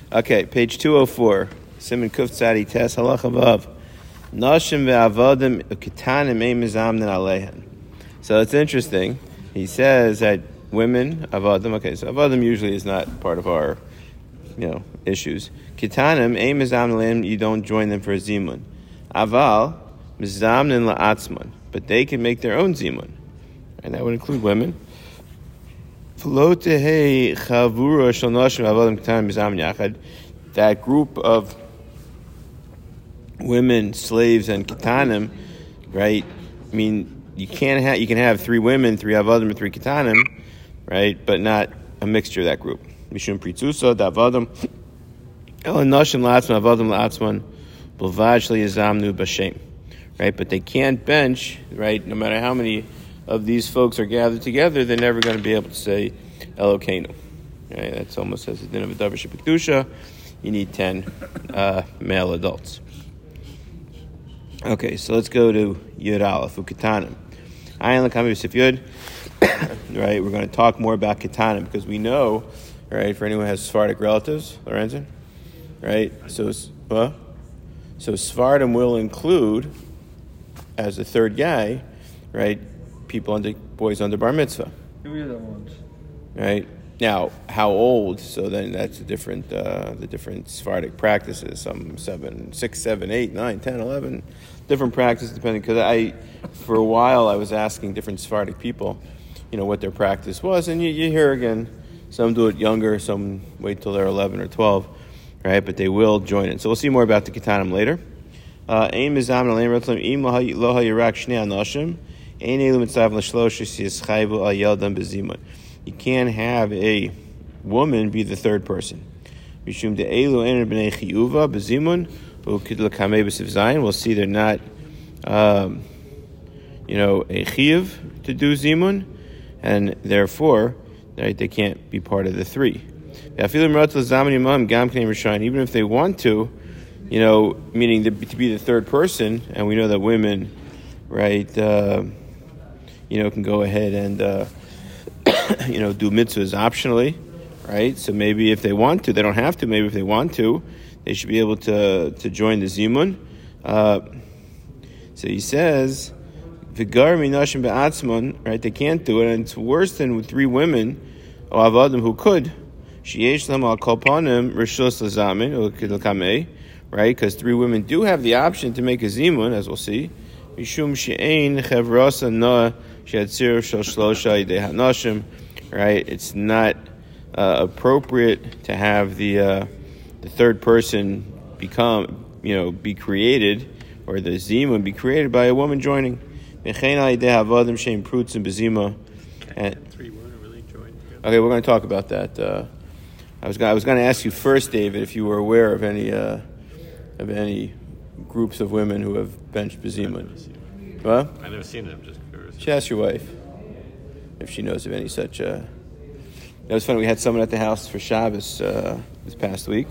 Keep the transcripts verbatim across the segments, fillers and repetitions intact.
Okay, page two oh four. Siman Kuf Tzadi Tes Halacha Vav. Nashim ve'avadim ketanim ein mizamnin aleihen. So it's interesting. He says that women, avadim, okay, so avadim usually is not part of our, you know, issues. Ketanim ein mizamnin aleihen, you don't join them for a zimun. Aval, mizamnin la'atzman. But they can make their own zimun. And that would include women. That group of women, slaves, and ketanim, right? I mean, you can't have you can have three women, three avadim, and three ketanim, right? But not a mixture of that group. Mishum pritzusa davadim el nashim la'atzman avadim la'atzman b'lvad liyazamnu b'shem, right? But they can't bench, right? No matter how many of these folks are gathered together, they're never going to be able to say Elokeinu. Right? That's almost as a din of a davar shebekdusha. You need ten uh, male adults. Okay, so let's go to Yud Aleph Uketanim. Ayin l'kami b'sif Yud. Right, we're going to talk more about Ketanim because we know, right? For anyone who has Sephardic relatives, Lorenzen, right? So, what? So Sephardim will include as the third guy, right? People under boys under bar mitzvah. We are the ones. Right now, how old? So then that's a different, uh, the different Sephardic practices. Some seven, six, seven, eight, nine, ten, eleven, different practices depending. Because I, for a while, I was asking different Sephardic people, you know, what their practice was, and you, you hear again, some do it younger, some wait till they're eleven or twelve, right? But they will join it. So we'll see more about the Ketanim later. Aim mizam aleim ratzlam im lo hayirak shnei anashim. You can't have a woman be the third person. We'll see they're not, um, you know, a chiyuv to do zimun, and therefore, right, they can't be part of the three. Even if they want to, you know, meaning to be the third person, and we know that women, right, uh, you know, can go ahead and, uh, you know, do mitzvahs optionally, right? So maybe if they want to, they don't have to. Maybe if they want to, they should be able to to join the zimun. Uh, so he says, "V'gar minashim be'atzman," right? They can't do it, and it's worse than with three women or avadim who could. Sheyesh lam al kolpanim rishus lazamin or kidlkamei, right? Because three women do have the option to make a zimun, as we'll see. Mishum she'ein chevrasa na she'atzir shel shlosha yidei hanashim, right? It's not uh, appropriate to have the uh, the third person become, you know, be created, or the zima be created by a woman joining. Mechein yidei havadim she'im prutzim bezima. Three women really joined together. Okay, we're going to talk about that. Uh, I was gonna, I was going to ask you first, David, if you were aware of any uh, of any groups of women who have benched bezimun. What? I've never seen them, just curious. Should ask your wife if she knows of any such. Uh... That was funny. We had someone at the house for Shabbos uh, this past week,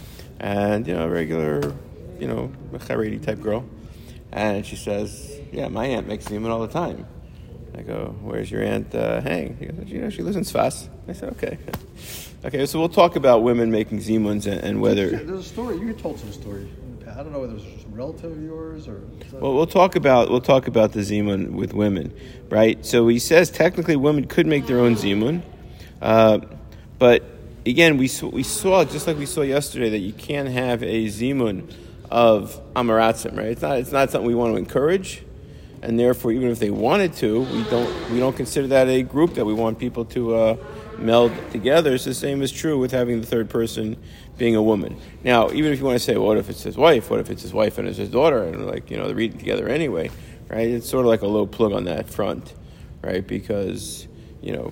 and you know, a regular, you know, Haredi type girl, and she says, "Yeah, my aunt makes zimun all the time." I go, "Where's your aunt uh, hang?" She goes, "You know, she lives in Sfas." I said, "Okay." Okay, so we'll talk about women making zimuns and, and whether... There's a story, you told some story. I don't know whether it was some relative of yours or... Well, we'll talk about we'll talk about the zimun with women, right? So he says technically women could make their own zimun, uh, but again, we saw, we saw, just like we saw yesterday, that you can't have a zimun of amaratzim, right? It's not it's not something we want to encourage, and therefore, even if they wanted to, we don't we don't consider that a group that we want people to... Uh, meld together. It's the same is true with having the third person being a woman. Now, even if you want to say, well, what if it's his wife? What if it's his wife and it's his daughter? And like, you know, they're reading together anyway, right? It's sort of like a low plug on that front, right? Because, you know,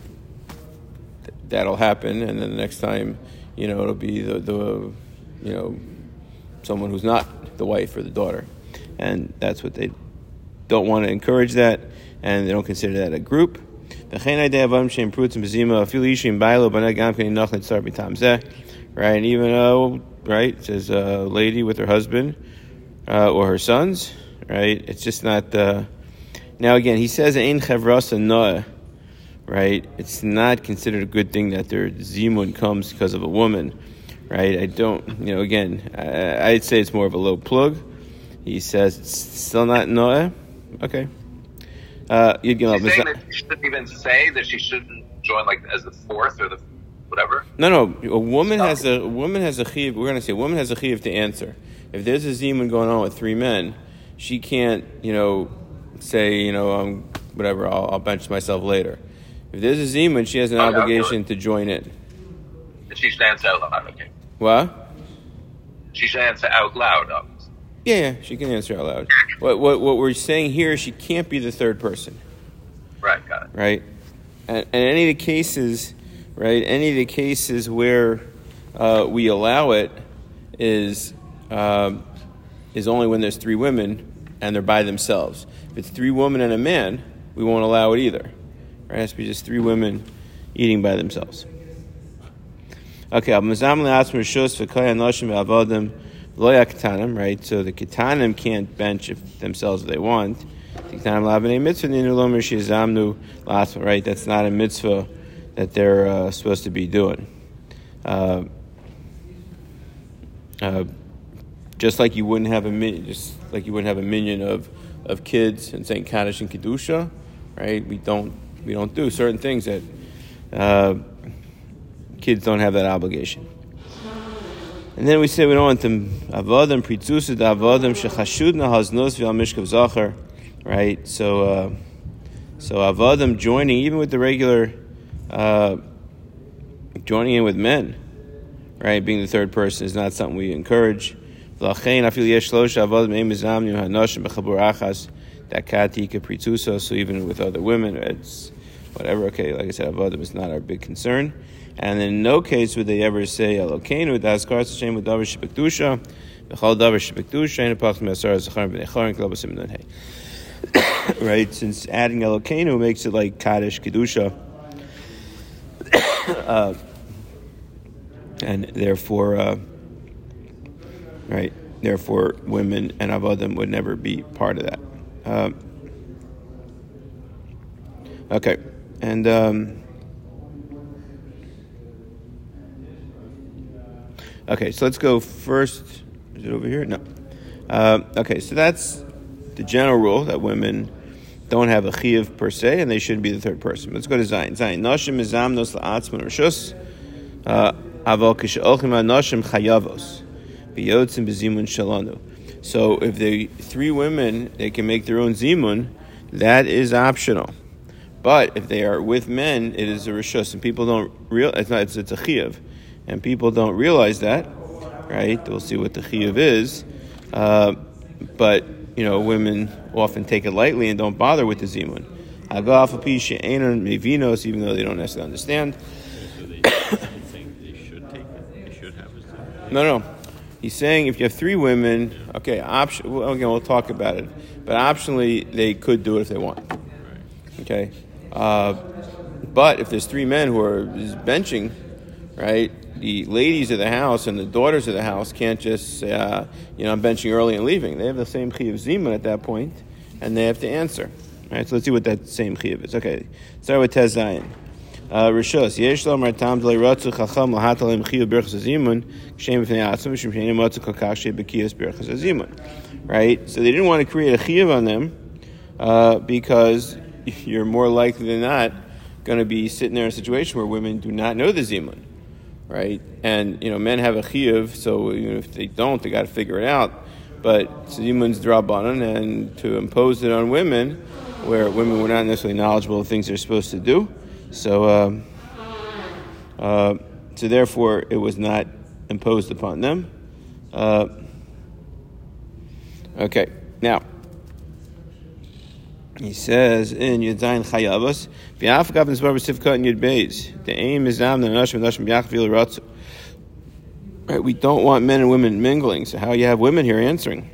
th- that'll happen, and then the next time, you know, it'll be the, the, you know, someone who's not the wife or the daughter. And that's what they don't want to encourage that, and they don't consider that a group. Right, and even though, right, it says a lady with her husband uh, or her sons, right, it's just not, uh, now again, he says, ein chevrasa noah, right, it's not considered a good thing that their zimun comes because of a woman, right? I don't, you know, again, I, I'd say it's more of a low plug. He says it's still not Noah. Okay. Uh, you'd She's saying that she shouldn't even say that she shouldn't join like as the fourth or the whatever. No, no. A woman has a, a woman has a chiyuv. We're going to say a woman has a chiyuv to answer. If there's a zimun going on with three men, she can't, you know, say, you know, um, whatever. I'll, I'll bench myself later. If there's a zimun, she has an Okay, obligation okay. to join in. She should answer out loud. Okay. What? She should answer out loud. Obviously. Yeah, yeah, she can answer out loud. What what what we're saying here is she can't be the third person. Right. Got it. Right? And, and any of the cases, right? Any of the cases where uh, we allow it is um, is only when there's three women and they're by themselves. If it's three women and a man, we won't allow it either. Right? It has to be just three women eating by themselves. Okay, right? So the ketanim can't bench if themselves if they want. Right? That's not a mitzvah that they're uh, supposed to be doing. Uh, uh, just like you wouldn't have a min- just like you wouldn't have a minion of, of kids and saying Kaddish and Kedusha, right? We don't we don't do certain things that uh, kids don't have that obligation. And then we say we don't want them avodim pritzusa avodim shechashudna haznos v'al mishkav zachar, right? So uh, so avodim joining even with the regular uh, joining in with men, right? Being the third person is not something we encourage. V'lachein afil yesh shlosha avodim ein mizamnu hanoshim b'chabur achas dakati kapritzusa. So even with other women, it's whatever. Okay, like I said, avodim is not our big concern. And in no case would they ever say Elokeinu Daskar Hashem with Davar Shebekdusha, Bechal Davar Shebekdusha, and Apach Me'asar Zachar B'nechar and Klobas Simon Hey. Right, since adding Elokeinu makes it like Kaddish Kedusha, uh, and therefore, uh, right, therefore, women and avodim would never be part of that. Uh, okay, and. Um, Okay, so let's go first. Is it over here? No. Uh, okay, so that's the general rule that women don't have a chiyuv per se, and they shouldn't be the third person. Let's go to Zayin. Zayin. Nashim mizamnos la'atzman rishus. Aval k'she'olchim ha'nashim chayavos. V'yotzim b'zimun shalanu. So if the three women, they can make their own zimun, that is optional. But if they are with men, it is a rishus, and people don't real. It's not. It's, it's a chiyuv. And people don't realize that, right? They'll see what the chiyuv is, uh, but you know, women often take it lightly and don't bother with the zimun. Hagaf apisha einon mevinos, even though they don't necessarily understand. So they, he's saying they should take it. They should have it. No, no. He's saying if you have three women, okay, option. Well, again, we'll talk about it, but optionally they could do it if they want. Right. Okay, uh, but if there's three men who are benching, right? The ladies of the house and the daughters of the house can't just say, uh, you know, I'm benching early and leaving. They have the same chiyuv zimun at that point, and they have to answer. All right, so let's see what that same chiyuv is. Okay, start with Tez Zayin. Rishos yesh lo martam d'lei ratzu chacham lahatalem chiyuv berachas zimun kshem b'fnei atzim v'shem she'enim matzu kol kach she'bekiyas berachas zimun. Right, so they didn't want to create a chiyuv on them uh, because you're more likely than not going to be sitting there in a situation where women do not know the zimun. Right, and you know, men have a chiyuv, so you know, if they don't, they got to figure it out. But zimun's drabanan, and to impose it on women, where women were not necessarily knowledgeable of things they're supposed to do, so um, uh, so therefore it was not imposed upon them. Uh, okay, now he says in Yudzayin Chayavos, V'afgav nisbar b'sivka in Yud Beis. The aim is nam the nashim nashim yachvil ratzu. Right, we don't want men and women mingling. So how you have women here answering?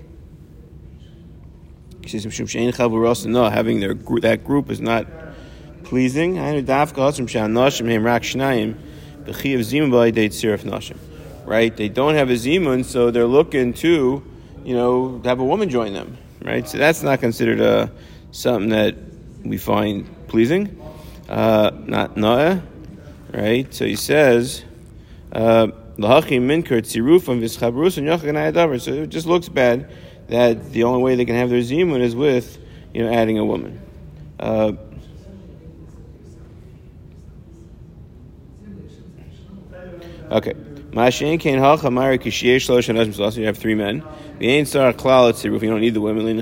He says, "Mishum she'ein chavu rasa." No, having their that group is not pleasing. I know dafka hatzim she'anashim heim rak shnayim b'chiyav zimun b'alidei tziruf nashim. Right, they don't have a zimun, so they're looking to, you know, have a woman join them. Right, so that's not considered a something that we find pleasing, uh, not noah, right? So he says, uh, it just looks bad that the only way they can have their zimun is with, you know, adding a woman. Uh, okay. You have three men. You don't need the women.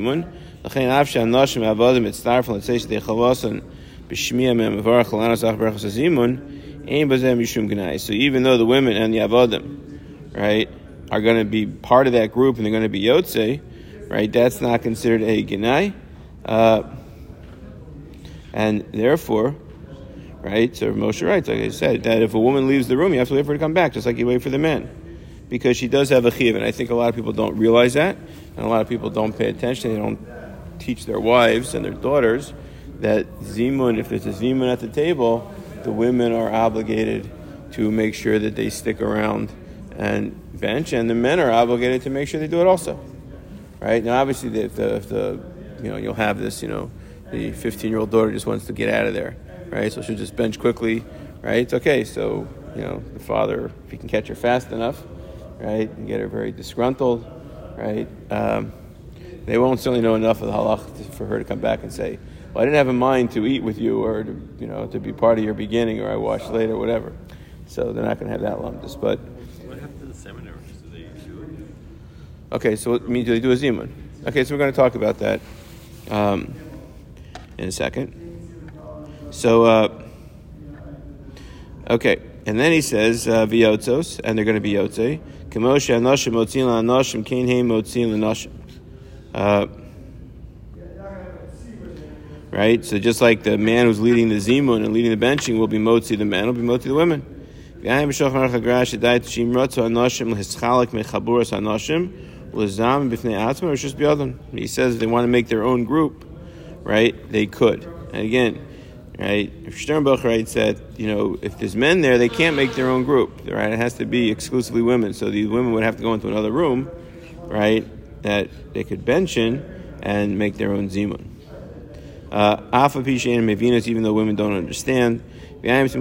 So even though the women and the avodim, right, are going to be part of that group and they're going to be yotzei, right, that's not considered a ginai. Uh, and therefore, right, so Moshe writes, like I said, that if a woman leaves the room, you have to wait for her to come back, just like you wait for the men. Because she does have a chiyuv, and I think a lot of people don't realize that, and a lot of people don't pay attention. They don't teach their wives and their daughters that zimun, if there's a zimun at the table, the women are obligated to make sure that they stick around and bench, and the men are obligated to make sure they do it also. Right? Now, obviously, if the, if the you know, you'll have this, you know, the fifteen-year-old daughter just wants to get out of there, right? So she'll just bench quickly, right? It's okay. So, you know, the father, if he can catch her fast enough, right, and get her very disgruntled, right, um, they won't certainly know enough of the halach for her to come back and say, well, I didn't have in mind to eat with you or to, you know, to be part of your beginning, or I watched later, whatever. So they're not going to have that lumdus. But what happened to the seminaries? Do they do it? Okay, so what means do they do a zimun? Okay, so we're going to talk about that um, in a second. So, uh, okay, and then he says uh, v'yotzos, and they're going to be yotzei. K'moshe anoshim motzin la'anoshim kein heim motzin l'noshim. Uh Right, so just like the man who's leading the zimun and leading the benching will be motzi the men, will be motzi the women. He says if they want to make their own group, right, they could. And again, right, if Sternbuch writes that, you know, if there's men there, they can't make their own group, right? It has to be exclusively women. So these women would have to go into another room, right, that they could bench in and make their own zimun. Uh, Alpha Pisha and Mevinas, even though women don't understand. We said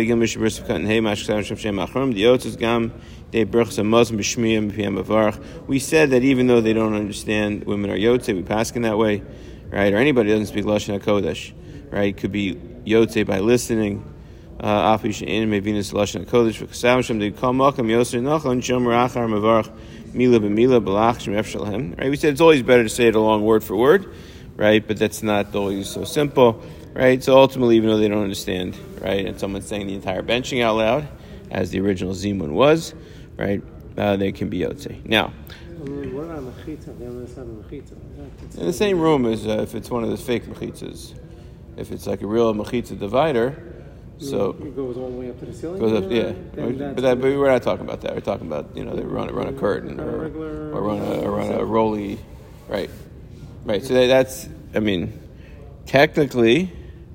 that even though they don't understand, women are yotzei. We pass in that way, right? Or anybody who doesn't speak lashon hakodesh, right? Could be yotzei by listening. Alpha Pisha and Mevinas lashon hakodesh. They call malkam yoser nachon shomer achar mavarch mila b'mila b'lach shemef shalhem. Right? We said it's always better to say it along word for word. Right, but that's not always so simple, right? So ultimately, even though they don't understand, right, and someone's saying the entire benching out loud, as the original zimun was, right, uh, they can be yotzei. Now, what about mechitza? They don't understand the mechitza. in the same room as uh, if it's one of the fake mechitzas, if it's like a real mechitza divider, so it goes all the way up to the ceiling. Goes up, yeah. But, that, but we're not talking about that. We're talking about, you know, they run run a curtain or, or run a or run a rolly, right. Right, so that's, I mean, technically,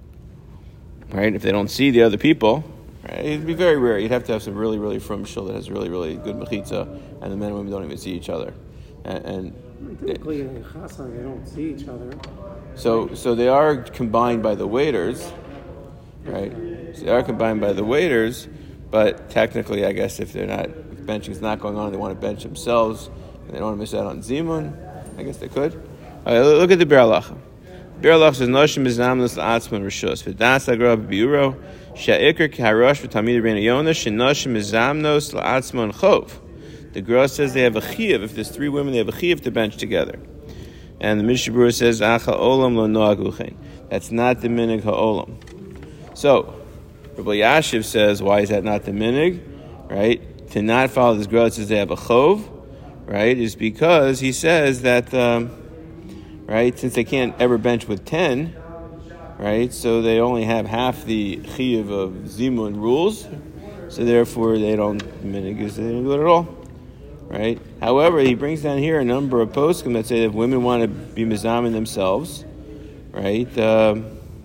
right, if they don't see the other people, right, it'd be very rare. You'd have to have some really, really frum shul that has really, really good mechitza, and the men and women don't even see each other. And, and typically in Chassan, they don't see each other. So, so they are combined by the waiters, right? So they are combined by the waiters, but technically, I guess if they're not, if benching's not going on, and they want to bench themselves, and they don't want to miss out on zimun, I guess they could. All right, look at the Biur Halacha. Biur Halacha says, "Noshim mizamnos la'atzman rishus v'das agra b'biuro she'ikr k'harosh v'tamid reina yona she'noshim mizamnos la'atzman chov." The Gra says they have a chiyuv. If there's three women, they have a chiyuv to bench together. And the Mishnah Berurah says, "Acha olam lo noagu chen." That's not the minig ha'olam. So, Rabbi Yashiv says, why is that not the minig? Right? To not follow this Gra says they have a chov, right? Is because he says that. Um, Right, since they can't ever bench with ten, right, so they only have half the chiyuv of zimun rules, so therefore they don't minig, they don't do it at all, right? However, he brings down here a number of poskim that say that if women want to be mizamin themselves, right, um,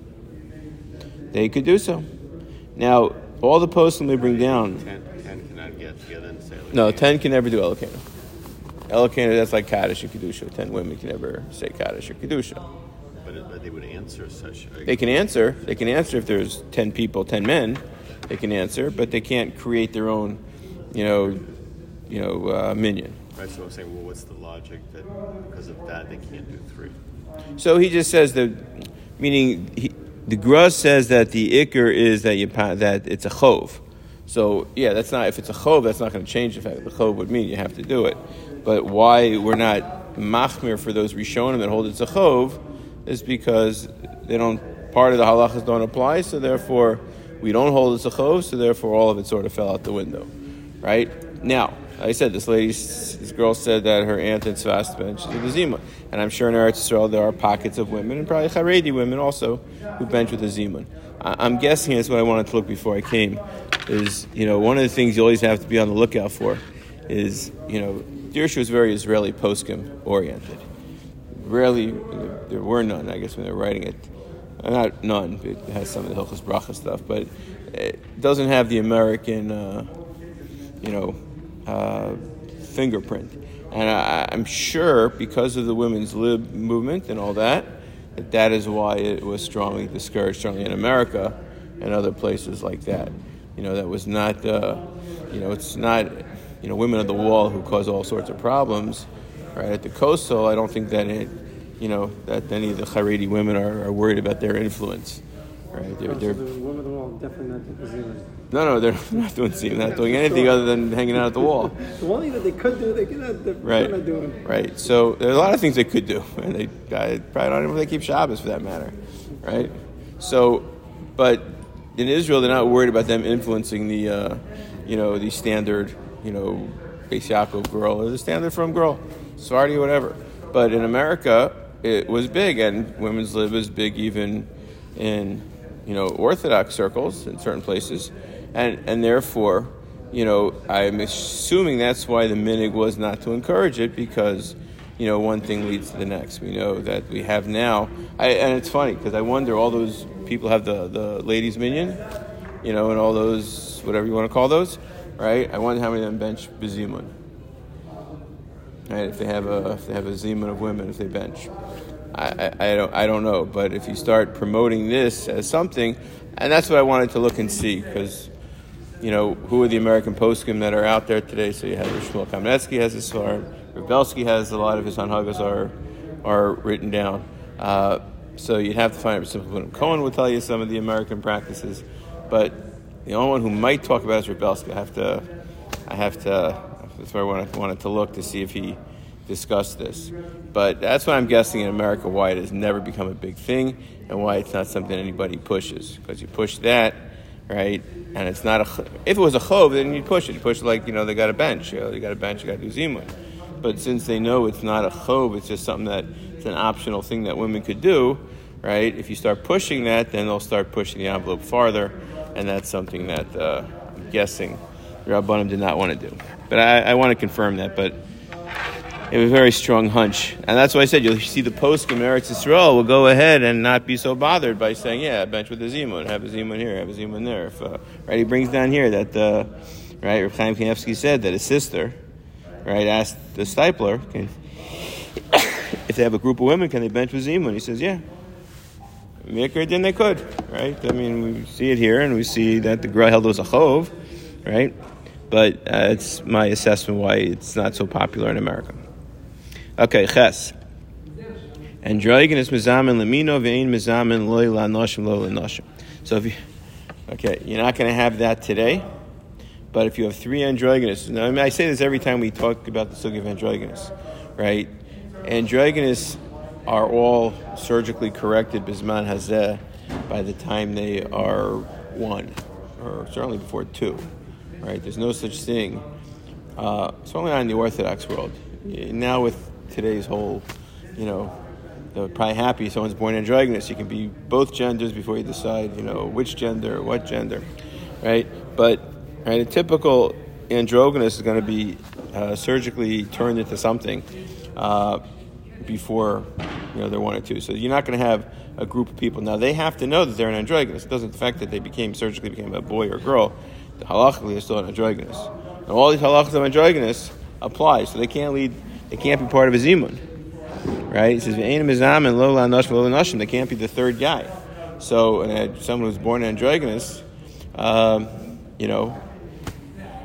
they could do so. Now, all the poskim they bring down, ten, ten cannot get together and say. No, ten can never do elokena. Elokena, that's like Kaddish and Kedusha. Ten women can never say Kaddish or Kedusha. But, but they would answer such. Like, they can answer. They can answer if there's ten people, ten men. They can answer, but they can't create their own you know, you know, uh, minyan. Right, so I'm saying, well, what's the logic that because of that they can't do three? So he just says that, meaning he, the Gra says that the ikr is that you that it's a chov. So yeah, that's not if it's a chov, that's not going to change the fact that the chov would mean you have to do it. But why we're not machmir for those rishonim that hold it's a chov is because they don't part of the halachas don't apply. So therefore, we don't hold it's a chov. So therefore, all of it sort of fell out the window, right? Now, I said this lady, this girl said that her aunt in Tzfas benched with the zimun, and I'm sure in Eretz Yisrael there are pockets of women and probably Haredi women also who bench with the zimun. I'm guessing that's what I wanted to look before I came. Is you know one of the things you always have to be on the lookout for is you know Dirshu was very Israeli poskim oriented. Rarely there were none. I guess when they were writing it, not none. It has some of the Hilchos Bracha stuff, but it doesn't have the American uh, you know. Uh, fingerprint, and I, I'm sure because of the women's lib movement and all that, that that is why it was strongly discouraged, certainly in America and other places like that. You know, that was not, uh, you know, it's not, you know, women of the wall who cause all sorts of problems, right? At the coastal, I don't think that it, you know, that any of the Haredi women are, are worried about their influence, right? They're, Oh, they're, so the women of the wall definitely not the Zealand. no, no, they're not doing they're not doing anything other than hanging out at the wall. The one thing that they could do, they cannot, they're Right, not doing. right. So there are a lot of things they could do, and they I probably don't even know if they keep Shabbos for that matter, right? So, but in Israel, they're not worried about them influencing the, uh, you know, the standard, you know, Beis Yaakov girl or the standard from girl, Sephardi, whatever. But in America, it was big, and women's lib is big even in, you know, Orthodox circles in certain places, and and therefore. You know, I'm assuming that's why the minig was not to encourage it because, you know, one thing leads to the next. We know that we have now, I, and it's funny because I wonder all those people have the, the ladies minyan, you know, and all those, whatever you want to call those, right? I wonder how many of them bench bezimun. Right? If they have a if they have a zimun of women, if they bench. I, I, I don't I don't know, but if you start promoting this as something, and that's what I wanted to look and see because. You know, who are the American poskim that are out there today? So you have Shmuel Kamenetsky has his svar, Rebelsky has a lot of his hanhagas are are written down. Uh, so you'd have to find out. Simple Cohen will tell you some of the American practices, but the only one who might talk about is Rebelsky. I have to, I have to. That's where I wanted, wanted to look to see if he discussed this. But that's why I'm guessing in America why it has never become a big thing and why it's not something anybody pushes. Because you push that. Right, and it's not a. If it was a chov, then you push it. You push it like you know they got a bench. You know, they got a bench. You got to do zimun. But since they know it's not a chov, it's just something that it's an optional thing that women could do. Right. If you start pushing that, then they'll start pushing the envelope farther, and that's something that uh, I'm guessing the Rabbanim did not want to do. But I, I want to confirm that. But it was a very strong hunch, and that's why I said you'll see the post in Eretz Yisrael will go ahead and not be so bothered by saying, "Yeah, bench with the zimun, have a zimun here, have a zimun there." If, uh, right, he brings down here that uh, right, Reb Chaim Kanievsky said that his sister, right, asked the Stipler, can, if they have a group of women, can they bench with zimun? He says, "Yeah." Mikra, then they could, right? I mean, we see it here, and we see that the Gra held was a chov, right? But uh, it's my assessment why it's not so popular in America. Okay, ches. Androgynous mezamin lemino ve'in mezamin loy la'noshim lo la'noshim. So if you, okay, you're not going to have that today, but if you have three androgynous, now I, mean, I say this every time we talk about the sugi of androgynous, right? Androgynous are all surgically corrected bisman hazeh by the time they are one, or certainly before two, right? There's no such thing. Uh, certainly not in the Orthodox world. Now with today's whole, you know, they're probably happy someone's born androgynous. You can be both genders before you decide, you know, which gender, what gender, right? But right, a typical androgynous is going to be uh, surgically turned into something uh, before, you know, they're one or two. So you're not going to have a group of people. Now, they have to know that they're an androgynous. It doesn't affect that they became surgically became a boy or girl. Halachically, they're still an androgynous. And all these halachas of androgynous apply, so they can't lead. They can't be part of a zimun, right? It says ve'ein mezamin lo la'noshim lo la'noshim. They can't be the third guy. So, uh, someone who's born androgynous, um, you know,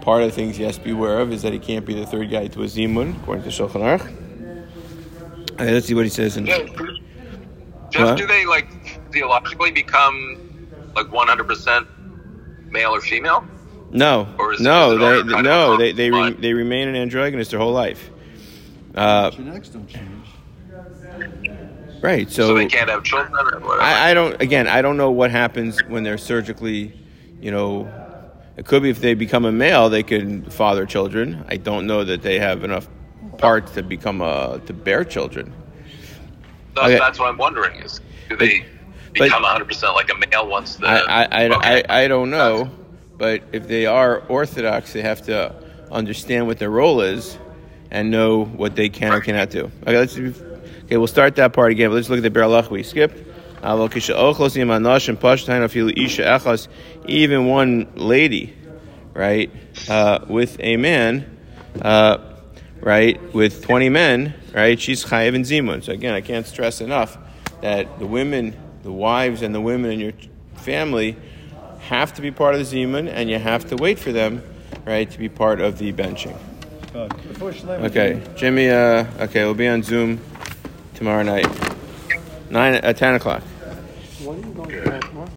part of the things he has to be aware of is that he can't be the third guy to a zimun, according to Shulchan Aruch. Okay, let's see what he says. In, Just What? do they like theologically become like one hundred percent male or female? no, Or is- no, is it they, all kind no, of they they, re, blood? they remain an androgynous their whole life. Uh, Genetics don't change. right. So, So, they can't have children or whatever. I, I don't. Again, I don't know what happens when they're surgically. You know, it could be if they become a male, they can father children. I don't know that they have enough parts to become a to bear children. So okay. That's what I'm wondering is, do they but- become one hundred percent like a male once the... I, I, I, Okay. I, I don't know, but if they are Orthodox, they have to understand what their role is and know what they can and cannot do. Okay, let's. Okay, we'll start that part again. But let's look at the Berlach we skipped. Even one lady, right, uh, with a man, uh, right, with twenty men, right, she's chayiv and zimun. So again, I can't stress enough that the women, the wives and the women in your family have to be part of the zimun, and you have to wait for them, right, to be part of the benching. Before Shlomo, Okay, Jimmy. Uh, okay, we'll be on Zoom tomorrow night, nine at ten o'clock. When are you going to tomorrow?